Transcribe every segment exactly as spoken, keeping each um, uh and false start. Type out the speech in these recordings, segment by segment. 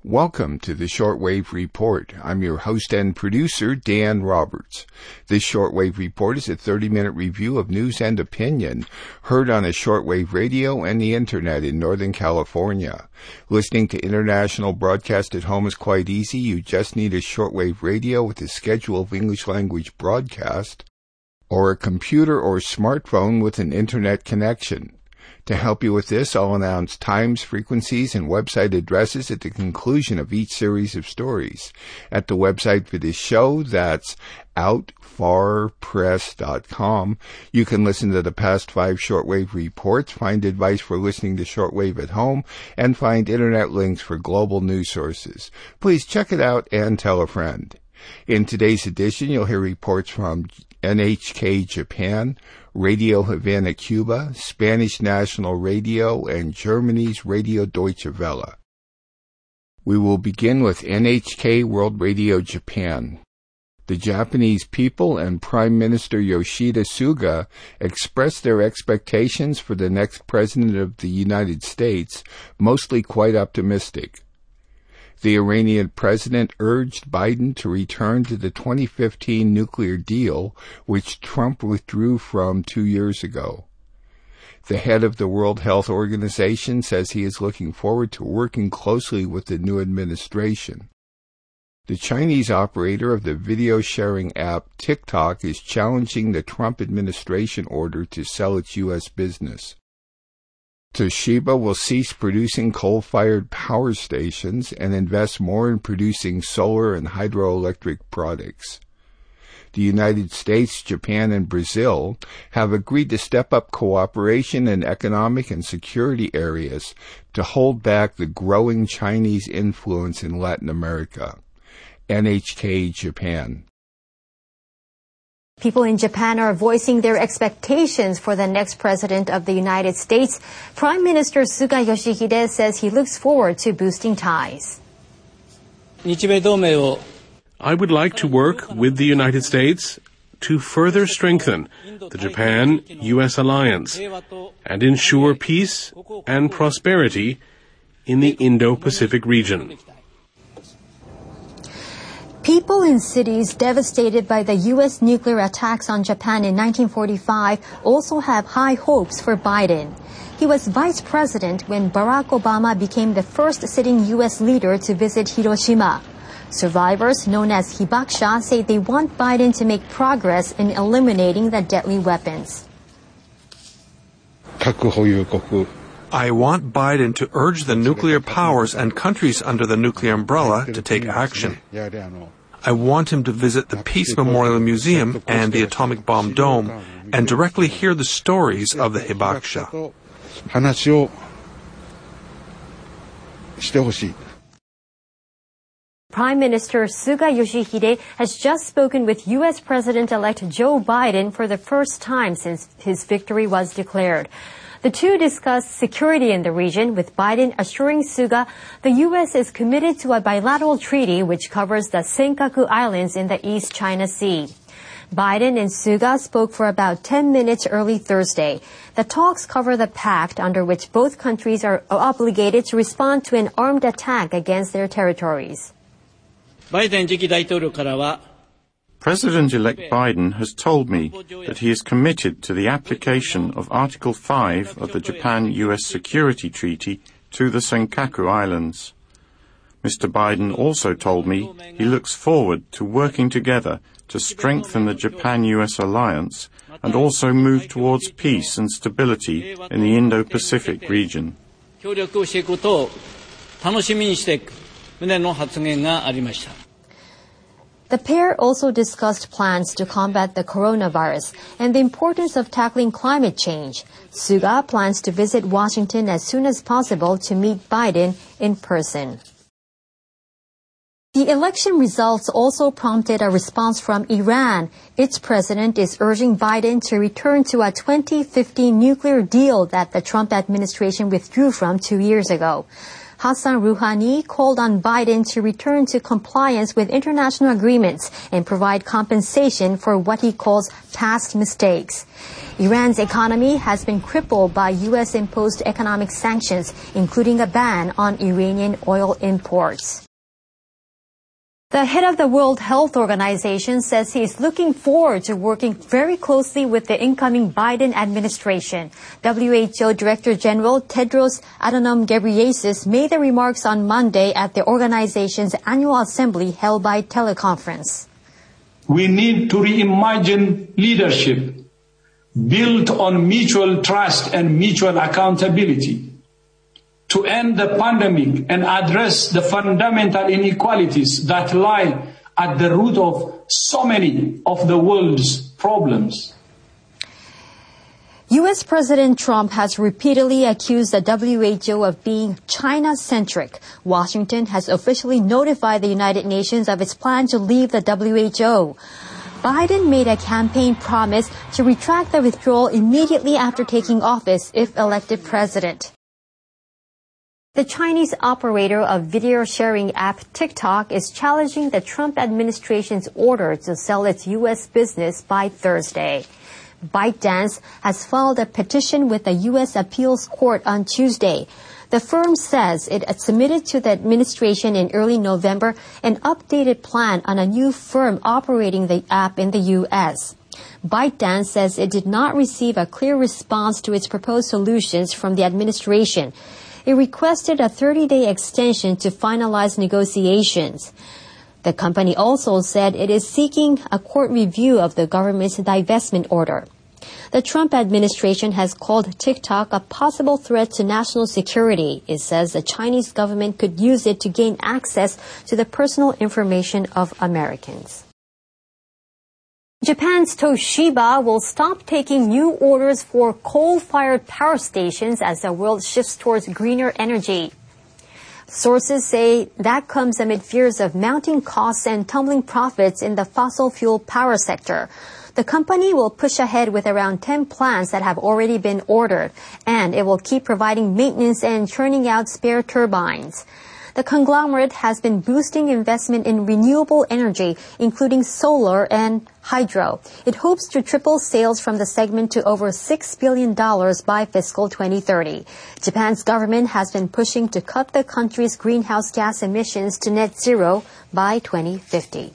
Welcome to the Shortwave Report. I'm your host and producer, Dan Roberts. This Shortwave Report is a thirty-minute review of news and opinion heard on a shortwave radio and the Internet in Northern California. Listening to international broadcast at home is quite easy. You just need a shortwave radio with a schedule of English language broadcast or a computer or smartphone with an Internet connection. To help you with this, I'll announce times, frequencies, and website addresses at the conclusion of each series of stories. At the website for this show, that's out far press dot com, you can listen to the past five shortwave reports, find advice for listening to shortwave at home, and find Internet links for global news sources. Please check it out and tell a friend. In today's edition, you'll hear reports from N H K Japan, Radio Havana Cuba, Spanish National Radio, and Germany's Radio Deutsche Welle. We will begin with N H K World Radio Japan. The Japanese people and Prime Minister Yoshida Suga expressed their expectations for the next President of the United States, mostly quite optimistic. The Iranian president urged Biden to return to the twenty fifteen nuclear deal, which Trump withdrew from two years ago. The head of the World Health Organization says he is looking forward to working closely with the new administration. The Chinese operator of the video-sharing app TikTok is challenging the Trump administration order to sell its U S business. Toshiba will cease producing coal-fired power stations and invest more in producing solar and hydroelectric products. The United States, Japan, and Brazil have agreed to step up cooperation in economic and security areas to hold back the growing Chinese influence in Latin America. N H K Japan. People in Japan are voicing their expectations for the next president of the United States. Prime Minister Suga Yoshihide says he looks forward to boosting ties. I would like to work with the United States to further strengthen the Japan-U S alliance and ensure peace and prosperity in the Indo-Pacific region. People in cities devastated by the U S nuclear attacks on Japan in nineteen forty-five also have high hopes for Biden. He was vice president when Barack Obama became the first sitting U S leader to visit Hiroshima. Survivors, known as Hibakusha, say they want Biden to make progress in eliminating the deadly weapons. I want Biden to urge the nuclear powers and countries under the nuclear umbrella to take action. I want him to visit the Peace Memorial Museum and the Atomic Bomb Dome and directly hear the stories of the Hibakusha. Prime Minister Suga Yoshihide has just spoken with U S President-elect Joe Biden for the first time since his victory was declared. The two discussed security in the region, with Biden assuring Suga the U S is committed to a bilateral treaty which covers the Senkaku Islands in the East China Sea. Biden and Suga spoke for about ten minutes early Thursday. The talks cover the pact under which both countries are obligated to respond to an armed attack against their territories. President-elect Biden has told me that he is committed to the application of Article five of the Japan-U S Security Treaty to the Senkaku Islands. Mister Biden also told me he looks forward to working together to strengthen the Japan-U S alliance and also move towards peace and stability in the Indo-Pacific region. The pair also discussed plans to combat the coronavirus and the importance of tackling climate change. Suga plans to visit Washington as soon as possible to meet Biden in person. The election results also prompted a response from Iran. Its president is urging Biden to return to a twenty fifteen nuclear deal that the Trump administration withdrew from two years ago. Hassan Rouhani called on Biden to return to compliance with international agreements and provide compensation for what he calls past mistakes. Iran's economy has been crippled by U S-imposed economic sanctions, including a ban on Iranian oil imports. The head of the World Health Organization says he is looking forward to working very closely with the incoming Biden administration. W H O Director General Tedros Adhanom Ghebreyesus made the remarks on Monday at the organization's annual assembly held by teleconference. We need to reimagine leadership built on mutual trust and mutual accountability, to end the pandemic and address the fundamental inequalities that lie at the root of so many of the world's problems. U S. President Trump has repeatedly accused the W H O of being China-centric. Washington has officially notified the United Nations of its plan to leave the W H O. Biden made a campaign promise to retract the withdrawal immediately after taking office if elected president. The Chinese operator of video sharing app TikTok is challenging the Trump administration's order to sell its U S business by Thursday. ByteDance has filed a petition with the U S Appeals Court on Tuesday. The firm says it had submitted to the administration in early November an updated plan on a new firm operating the app in the U S. ByteDance says it did not receive a clear response to its proposed solutions from the administration. It requested a thirty-day extension to finalize negotiations. The company also said it is seeking a court review of the government's divestment order. The Trump administration has called TikTok a possible threat to national security. It says the Chinese government could use it to gain access to the personal information of Americans. Japan's Toshiba will stop taking new orders for coal-fired power stations as the world shifts towards greener energy. Sources say that comes amid fears of mounting costs and tumbling profits in the fossil fuel power sector. The company will push ahead with around ten plants that have already been ordered, and it will keep providing maintenance and churning out spare turbines. The conglomerate has been boosting investment in renewable energy, including solar and hydro. It hopes to triple sales from the segment to over six billion dollars by fiscal twenty thirty. Japan's government has been pushing to cut the country's greenhouse gas emissions to net zero by twenty fifty.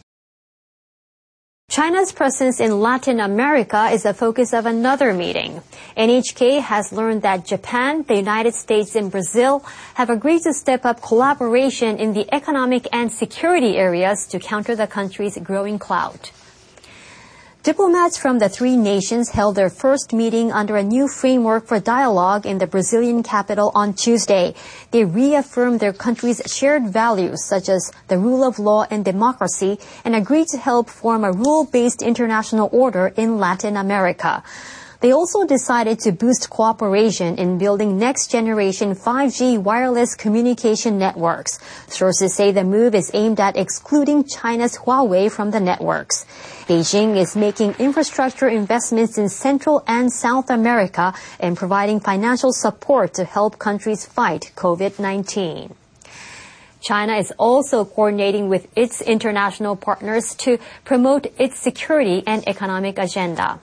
China's presence in Latin America is the focus of another meeting. N H K has learned that Japan, the United States, and Brazil have agreed to step up collaboration in the economic and security areas to counter the country's growing clout. Diplomats from the three nations held their first meeting under a new framework for dialogue in the Brazilian capital on Tuesday. They reaffirmed their country's shared values such as the rule of law and democracy and agreed to help form a rule-based international order in Latin America. They also decided to boost cooperation in building next-generation five G wireless communication networks. Sources say the move is aimed at excluding China's Huawei from the networks. Beijing is making infrastructure investments in Central and South America and providing financial support to help countries fight COVID nineteen. China is also coordinating with its international partners to promote its security and economic agenda.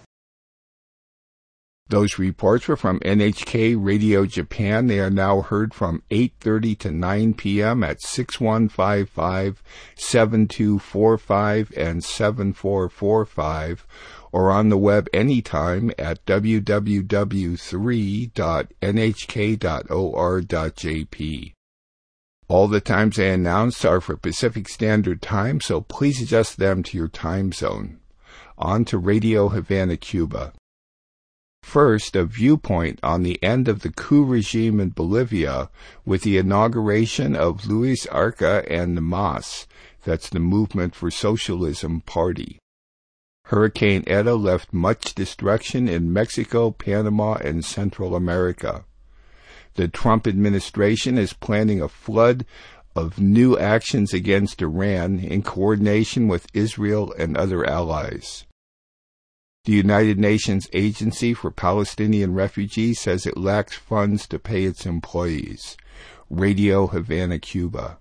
Those reports were from N H K Radio Japan. They are now heard from eight thirty to nine p.m. at six one five five, seven two four five and seven four four five, or on the web anytime at w w w three dot n h k dot o r dot j p. All the times I announced are for Pacific Standard Time, so please adjust them to your time zone. On to Radio Havana, Cuba. First, a viewpoint on the end of the coup regime in Bolivia with the inauguration of Luis Arca and the M A S, that's the Movement for Socialism Party. Hurricane Eta left much destruction in Mexico, Panama, and Central America. The Trump administration is planning a flood of new actions against Iran in coordination with Israel and other allies. The United Nations Agency for Palestinian Refugees says it lacks funds to pay its employees. Radio Havana, Cuba.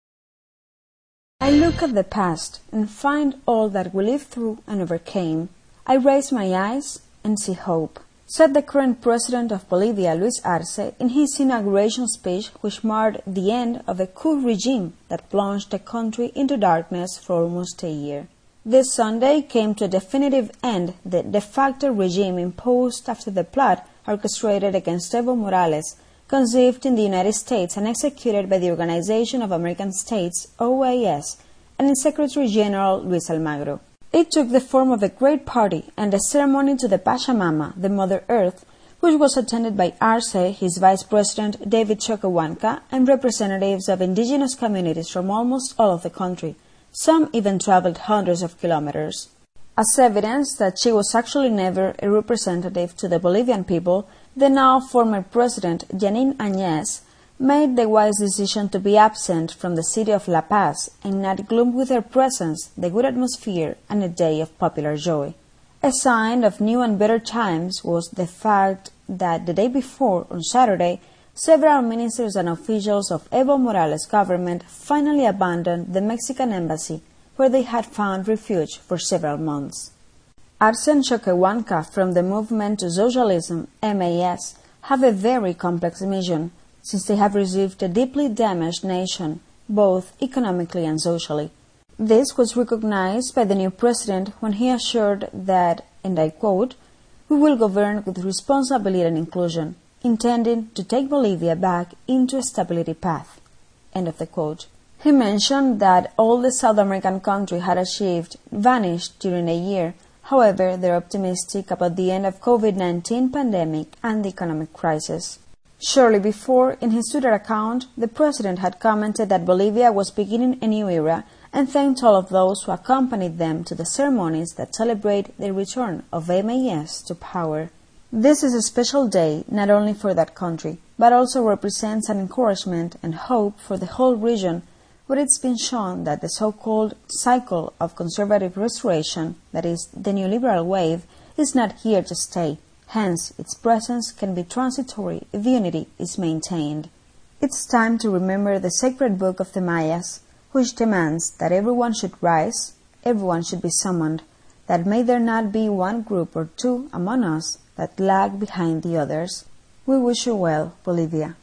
I look at the past and find all that we lived through and overcame. I raise my eyes and see hope, said the current president of Bolivia, Luis Arce, in his inauguration speech, which marked the end of the coup regime that plunged the country into darkness for almost a year. This Sunday came to a definitive end the de facto regime imposed after the plot orchestrated against Evo Morales, conceived in the United States and executed by the Organization of American States, O A S, and its Secretary General Luis Almagro. It took the form of a great party and a ceremony to the Pachamama, the Mother Earth, which was attended by Arce, his vice president David Choquehuanca, and representatives of indigenous communities from almost all of the country. Some even traveled hundreds of kilometers. As evidence that she was actually never a representative to the Bolivian people, the now former president, Janine Áñez, made the wise decision to be absent from the city of La Paz and not gloom with her presence the good atmosphere and a day of popular joy. A sign of new and better times was the fact that the day before, on Saturday, several ministers and officials of Evo Morales' government finally abandoned the Mexican embassy, where they had found refuge for several months. Arce and Choquehuanca from the Movement to Socialism, M A S, have a very complex mission, since they have received a deeply damaged nation, both economically and socially. This was recognized by the new president when he assured that, and I quote, "We will govern with responsibility and inclusion, intending to take Bolivia back into a stability path." End of the quote. He mentioned that all the South American country had achieved vanished during a year. However, they're optimistic about the end of COVID nineteen pandemic and the economic crisis. Shortly before, in his Twitter account, the president had commented that Bolivia was beginning a new era and thanked all of those who accompanied them to the ceremonies that celebrate the return of M A S to power. This is a special day not only for that country, but also represents an encouragement and hope for the whole region, where it's been shown that the so-called cycle of conservative restoration, that is, the neoliberal wave, is not here to stay. Hence, its presence can be transitory if unity is maintained. It's time to remember the sacred book of the Mayas, which demands that everyone should rise, everyone should be summoned, that may there not be one group or two among us that lag behind the others. We wish you well, Bolivia.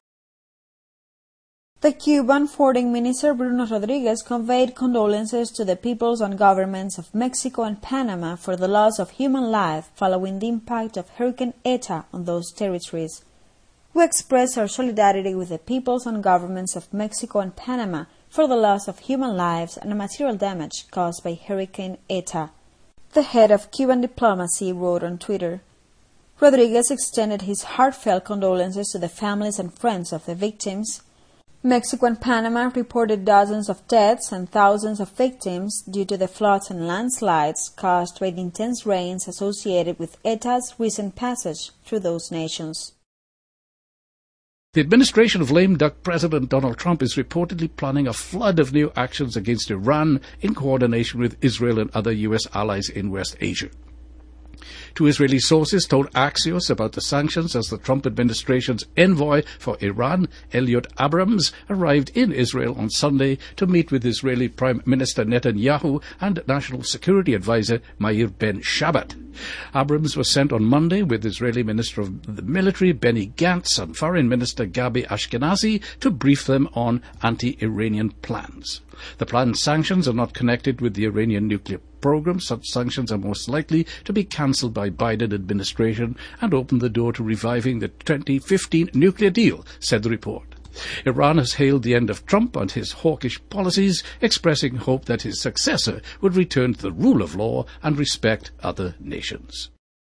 The Cuban Foreign Minister Bruno Rodriguez conveyed condolences to the peoples and governments of Mexico and Panama for the loss of human life following the impact of Hurricane Eta on those territories. We express our solidarity with the peoples and governments of Mexico and Panama for the loss of human lives and the material damage caused by Hurricane Eta. The head of Cuban diplomacy wrote on Twitter. Rodriguez extended his heartfelt condolences to the families and friends of the victims. Mexico and Panama reported dozens of deaths and thousands of victims due to the floods and landslides caused by the intense rains associated with Eta's recent passage through those nations. The administration of lame duck President Donald Trump is reportedly planning a flood of new actions against Iran in coordination with Israel and other U S allies in West Asia. Two Israeli sources told Axios about the sanctions as the Trump administration's envoy for Iran, Elliot Abrams, arrived in Israel on Sunday to meet with Israeli Prime Minister Netanyahu and National Security Advisor Meir Ben-Shabbat. Abrams was sent on Monday with Israeli Minister of the Military Benny Gantz and Foreign Minister Gabi Ashkenazi to brief them on anti-Iranian plans. The planned sanctions are not connected with the Iranian nuclear program. Such sanctions are most likely to be cancelled by Biden administration and open the door to reviving the twenty fifteen nuclear deal, said the report. Iran has hailed the end of Trump and his hawkish policies, expressing hope that his successor would return to the rule of law and respect other nations.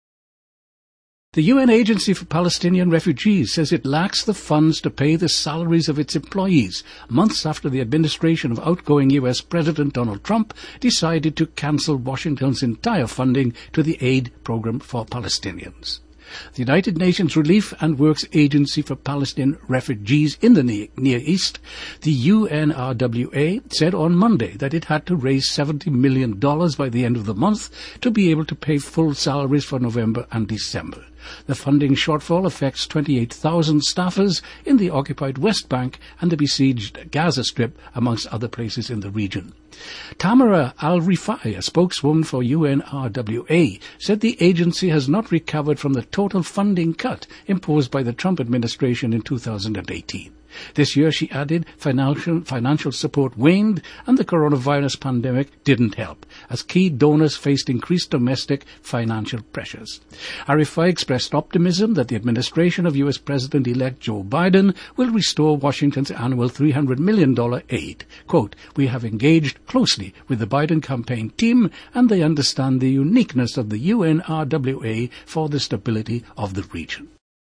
The U N Agency for Palestinian Refugees says it lacks the funds to pay the salaries of its employees, months after the administration of outgoing U S President Donald Trump decided to cancel Washington's entire funding to the aid program for Palestinians. The United Nations Relief and Works Agency for Palestinian Refugees in the Near East, the U N R W A, said on Monday that it had to raise seventy million dollars by the end of the month to be able to pay full salaries for November and December. The funding shortfall affects twenty-eight thousand staffers in the occupied West Bank and the besieged Gaza Strip, amongst other places in the region. Tamara Al-Rifai, a spokeswoman for U N R W A, said the agency has not recovered from the total funding cut imposed by the Trump administration in two thousand eighteen. This year, she added, financial, financial support waned and the coronavirus pandemic didn't help, as key donors faced increased domestic financial pressures. Arifai expressed optimism that the administration of U S President-elect Joe Biden will restore Washington's annual three hundred million dollars aid. Quote, "We have engaged closely with the Biden campaign team and they understand the uniqueness of the U N R W A for the stability of the region."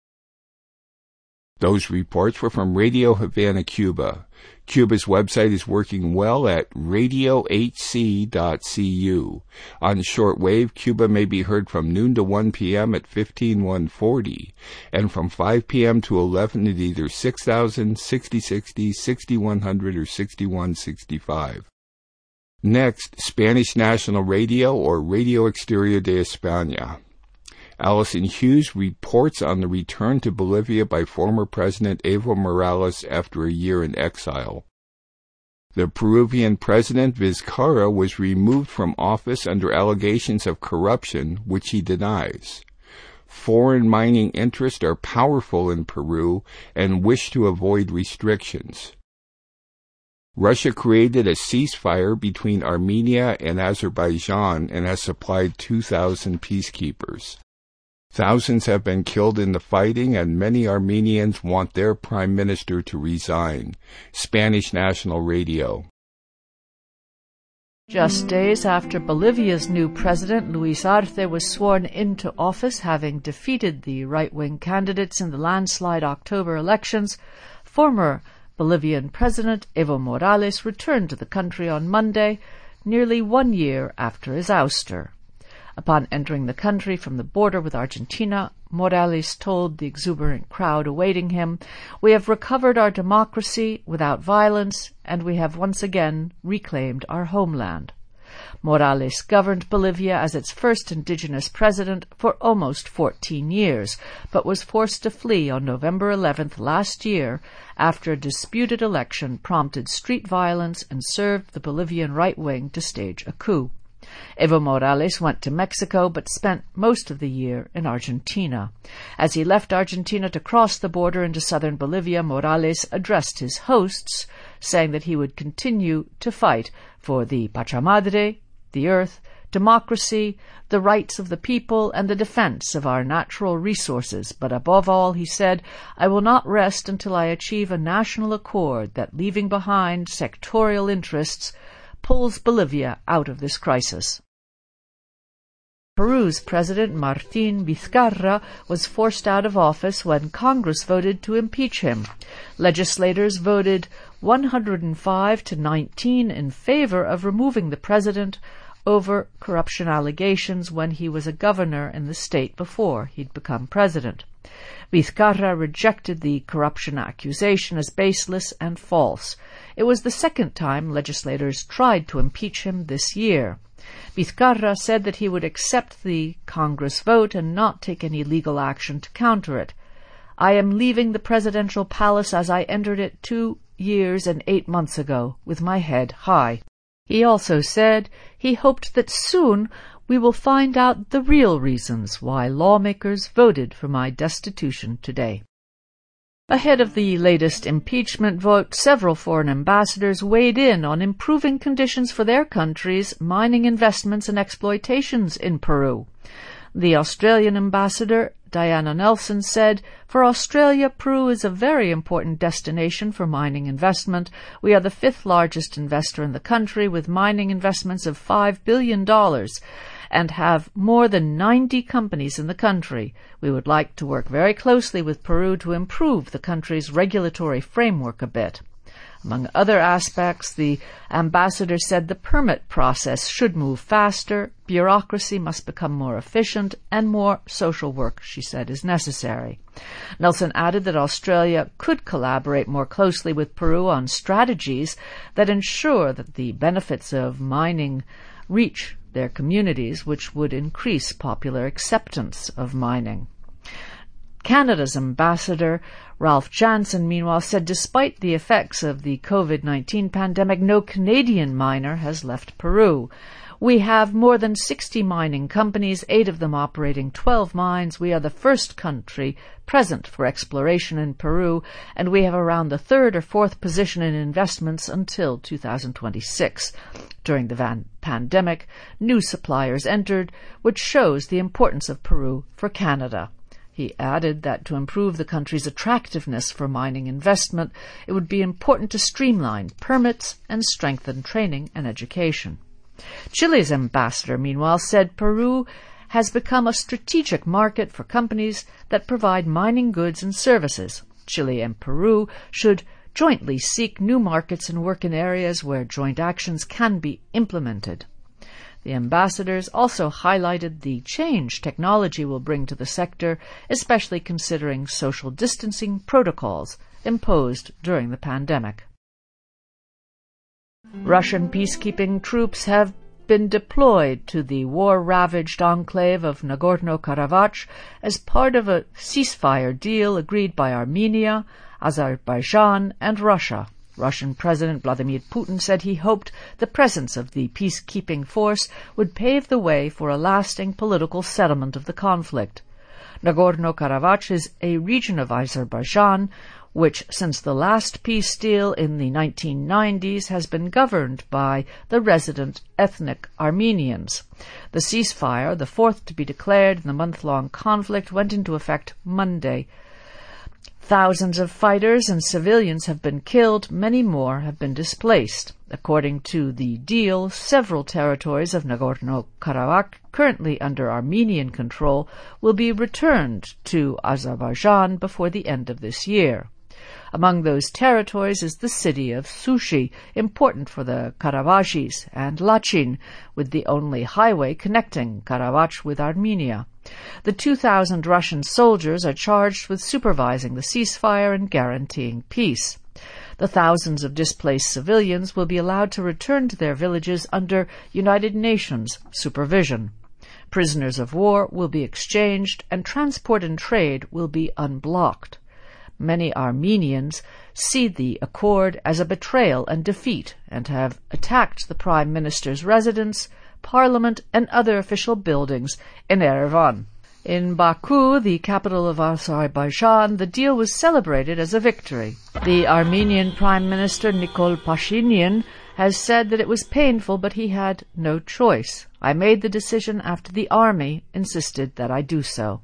Those reports were from Radio Havana, Cuba. Cuba's website is working well at radio h c dot c u. On shortwave, Cuba may be heard from noon to one p.m. at fifteen one forty, and from five p.m. to eleven at either six thousand, sixty sixty, sixty-one hundred, or sixty-one sixty-five. Next, Spanish National Radio or Radio Exterior de España. Allison Hughes reports on the return to Bolivia by former President Evo Morales after a year in exile. The Peruvian president Vizcarra was removed from office under allegations of corruption, which he denies. Foreign mining interests are powerful in Peru and wish to avoid restrictions. Russia created a ceasefire between Armenia and Azerbaijan and has supplied two thousand peacekeepers. Thousands have been killed in the fighting, and many Armenians want their prime minister to resign. Spanish National Radio. Just days after Bolivia's new president, Luis Arce, was sworn into office, having defeated the right-wing candidates in the landslide October elections, former Bolivian President Evo Morales returned to the country on Monday, nearly one year after his ouster. Upon entering the country from the border with Argentina, Morales told the exuberant crowd awaiting him, "We have recovered our democracy without violence, and we have once again reclaimed our homeland." Morales governed Bolivia as its first indigenous president for almost fourteen years, but was forced to flee on November eleventh last year after a disputed election prompted street violence and served the Bolivian right wing to stage a coup. Evo Morales went to Mexico but spent most of the year in Argentina. As he left Argentina to cross the border into southern Bolivia, Morales addressed his hosts, saying that he would continue to fight for the Pachamadre, the earth, democracy, the rights of the people, and the defense of our natural resources. But above all, he said, "I will not rest until I achieve a national accord that, leaving behind sectorial interests, pulls Bolivia out of this crisis." Peru's President Martín Vizcarra was forced out of office when Congress voted to impeach him. Legislators voted one hundred five to nineteen in favor of removing the president over corruption allegations when he was a governor in the state before he'd become president. Vizcarra rejected the corruption accusation as baseless and false. It was the second time legislators tried to impeach him this year. Vizcarra said that he would accept the Congress vote and not take any legal action to counter it. "I am leaving the presidential palace as I entered it two years and eight months ago, with my head high." He also said he hoped that soon we will find out the real reasons why lawmakers voted for my destitution today. Ahead of the latest impeachment vote, several foreign ambassadors weighed in on improving conditions for their countries' mining investments and exploitations in Peru. The Australian ambassador, Diana Nelson, said, "For Australia, Peru is a very important destination for mining investment. We are the fifth largest investor in the country, with mining investments of five billion dollars. And have more than ninety companies in the country. We would like to work very closely with Peru to improve the country's regulatory framework a bit." Among other aspects, the ambassador said the permit process should move faster, bureaucracy must become more efficient, and more social work, she said, is necessary. Nelson added that Australia could collaborate more closely with Peru on strategies that ensure that the benefits of mining reach their communities, which would increase popular acceptance of mining. Canada's ambassador, Ralph Jansen, meanwhile, said despite the effects of the COVID nineteen pandemic, no Canadian miner has left Peru. We have more than sixty mining companies, eight of them operating twelve mines. We are the first country present for exploration in Peru, and we have around the third or fourth position in investments until two thousand twenty-six. During the van- pandemic, new suppliers entered, which shows the importance of Peru for Canada. He added that to improve the country's attractiveness for mining investment, it would be important to streamline permits and strengthen training and education. Chile's ambassador, meanwhile, said Peru has become a strategic market for companies that provide mining goods and services. Chile and Peru should jointly seek new markets and work in areas where joint actions can be implemented. The ambassadors also highlighted the change technology will bring to the sector, especially considering social distancing protocols imposed during the pandemic. Russian peacekeeping troops have been deployed to the war-ravaged enclave of Nagorno-Karabakh as part of a ceasefire deal agreed by Armenia, Azerbaijan, and Russia. Russian President Vladimir Putin said he hoped the presence of the peacekeeping force would pave the way for a lasting political settlement of the conflict. Nagorno-Karabakh is a region of Azerbaijan which, since the last peace deal in the nineteen nineties, has been governed by the resident ethnic Armenians. The ceasefire, the fourth to be declared in the month-long conflict, went into effect Monday. Thousands of fighters and civilians have been killed, many more have been displaced. According to the deal, several territories of Nagorno-Karabakh, currently under Armenian control, will be returned to Azerbaijan before the end of this year. Among those territories is the city of Sushi, important for the Karabashis, and Lachin, with the only highway connecting Karabakh with Armenia. The two thousand Russian soldiers are charged with supervising the ceasefire and guaranteeing peace. The thousands of displaced civilians will be allowed to return to their villages under United Nations supervision. Prisoners of war will be exchanged, and transport and trade will be unblocked. Many Armenians see the accord as a betrayal and defeat and have attacked the Prime Minister's residence, parliament, and other official buildings in Yerevan. In Baku, the capital of Azerbaijan, the deal was celebrated as a victory. The Armenian Prime Minister Nikol Pashinyan has said that it was painful, but he had no choice. I made the decision after the army insisted that I do so.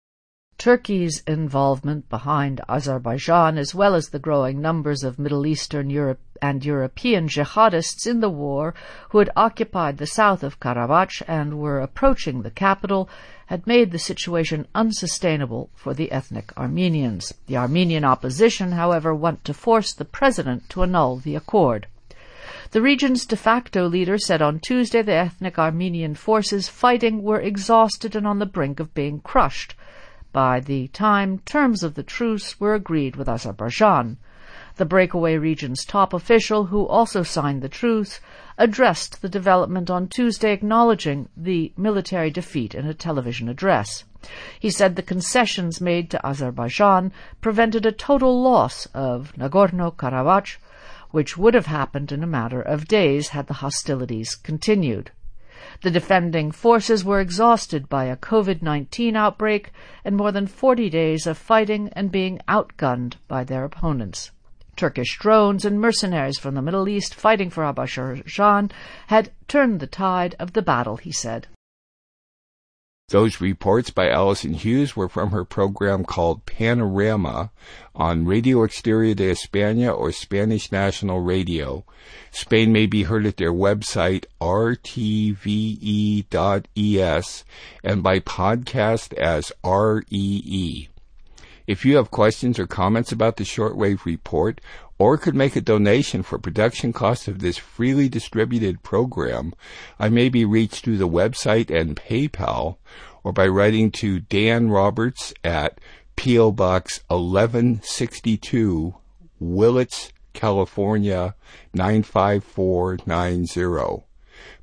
Turkey's involvement behind Azerbaijan, as well as the growing numbers of Middle Eastern Europe and European jihadists in the war who had occupied the south of Karabakh and were approaching the capital, had made the situation unsustainable for the ethnic Armenians. The Armenian opposition, however, want to force the president to annul the accord. The region's de facto leader said on Tuesday the ethnic Armenian forces fighting were exhausted and on the brink of being crushed by the time terms of the truce were agreed with Azerbaijan. The breakaway region's top official, who also signed the truce, addressed the development on Tuesday, acknowledging the military defeat in a television address. He said the concessions made to Azerbaijan prevented a total loss of Nagorno-Karabakh, which would have happened in a matter of days had the hostilities continued. The defending forces were exhausted by a COVID nineteen outbreak and more than forty days of fighting and being outgunned by their opponents. Turkish drones and mercenaries from the Middle East fighting for Azerbaijan had turned the tide of the battle, he said. Those reports by Allison Hughes were from her program called Panorama on Radio Exterior de España or Spanish National Radio. Spain may be heard at their website r t v e dot e s and by podcast as R E E. If you have questions or comments about the Shortwave Report or could make a donation for production costs of this freely distributed program, I may be reached through the website and PayPal or by writing to Dan Roberts at P O. Box eleven sixty-two, Willits, California, nine five four nine zero.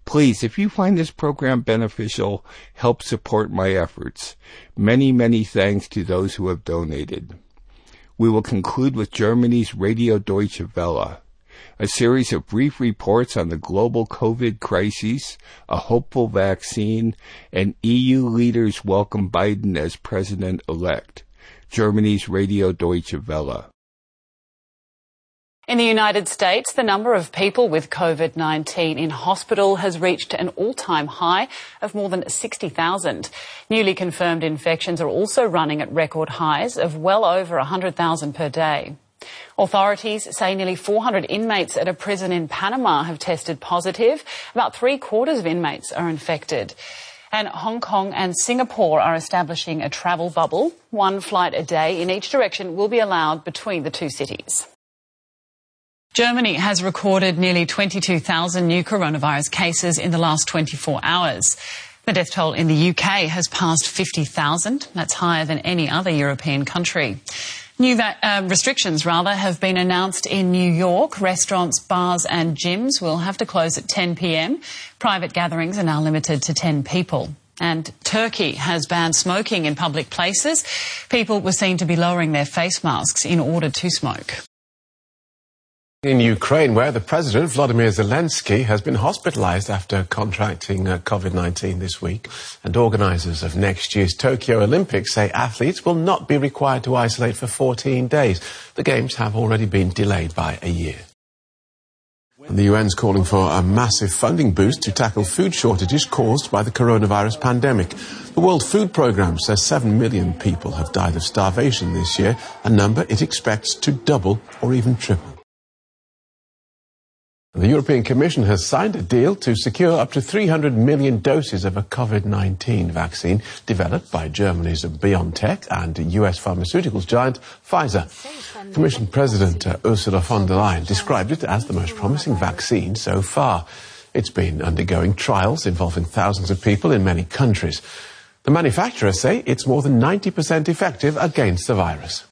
Please, if you find this program beneficial, help support my efforts. Many, many thanks to those who have donated. We will conclude with Germany's Radio Deutsche Welle, a series of brief reports on the global COVID crisis, a hopeful vaccine, and E U leaders welcome Biden as president-elect. Germany's Radio Deutsche Welle. In the United States, the number of people with COVID nineteen in hospital has reached an all-time high of more than sixty thousand. Newly confirmed infections are also running at record highs of well over one hundred thousand per day. Authorities say nearly four hundred inmates at a prison in Panama have tested positive. About three quarters of inmates are infected. And Hong Kong and Singapore are establishing a travel bubble. One flight a day in each direction will be allowed between the two cities. Germany has recorded nearly twenty-two thousand new coronavirus cases in the last twenty-four hours. The death toll in the U K has passed fifty thousand. That's higher than any other European country. New va- uh, restrictions, rather, have been announced in New York. Restaurants, bars and gyms will have to close at ten p.m. Private gatherings are now limited to ten people. And Turkey has banned smoking in public places. People were seen to be lowering their face masks in order to smoke. In Ukraine, where the president, Volodymyr Zelensky, has been hospitalized after contracting uh, COVID nineteen this week. And organizers of next year's Tokyo Olympics say athletes will not be required to isolate for fourteen days. The Games have already been delayed by a year. And the U N's calling for a massive funding boost to tackle food shortages caused by the coronavirus pandemic. The World Food Programme says seven million people have died of starvation this year, a number it expects to double or even triple. The European Commission has signed a deal to secure up to three hundred million doses of a COVID nineteen vaccine developed by Germany's BioNTech and U S pharmaceuticals giant Pfizer. Commission President uh, Ursula von der Leyen described it as the most promising vaccine so far. It's been undergoing trials involving thousands of people in many countries. The manufacturers say it's more than ninety percent effective against the virus.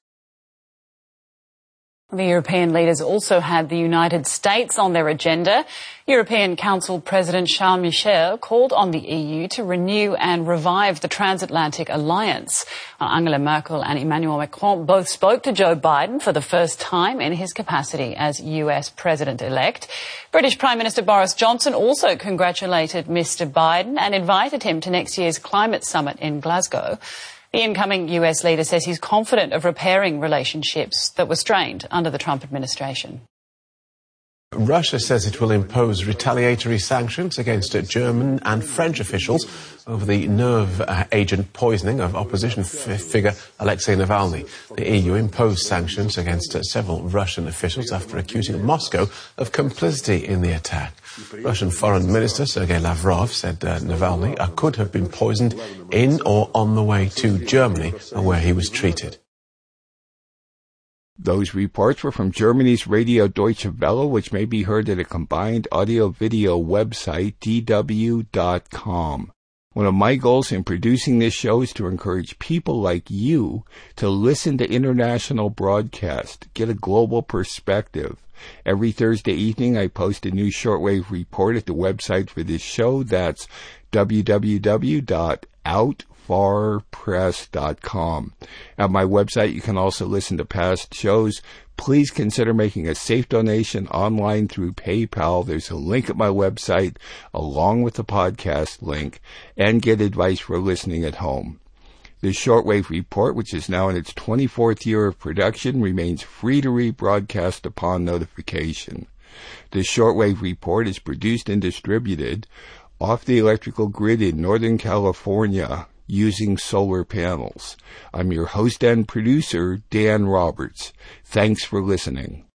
The European leaders also had the United States on their agenda. European Council President Charles Michel called on the E U to renew and revive the transatlantic alliance. Angela Merkel and Emmanuel Macron both spoke to Joe Biden for the first time in his capacity as U S President-elect. British Prime Minister Boris Johnson also congratulated Mister Biden and invited him to next year's climate summit in Glasgow. The incoming U S leader says he's confident of repairing relationships that were strained under the Trump administration. Russia says it will impose retaliatory sanctions against German and French officials over the nerve uh, agent poisoning of opposition f- figure Alexei Navalny. The E U imposed sanctions against uh, several Russian officials after accusing Moscow of complicity in the attack. Russian Foreign Minister Sergei Lavrov said uh, Navalny uh, could have been poisoned in or on the way to Germany, uh, where he was treated. Those reports were from Germany's Radio Deutsche Welle, which may be heard at a combined audio-video website, d w dot com. One of my goals in producing this show is to encourage people like you to listen to international broadcast, get a global perspective. Every Thursday evening, I post a new shortwave report at the website for this show. That's w w w dot out far press dot com. At my website, you can also listen to past shows. Please consider making a safe donation online through PayPal. There's a link at my website along with the podcast link, and get advice for listening at home. This shortwave report, which is now in its twenty-fourth year of production, remains free to rebroadcast upon notification. This shortwave report is produced and distributed off the electrical grid in Northern California using solar panels. I'm your host and producer, Dan Roberts. Thanks for listening.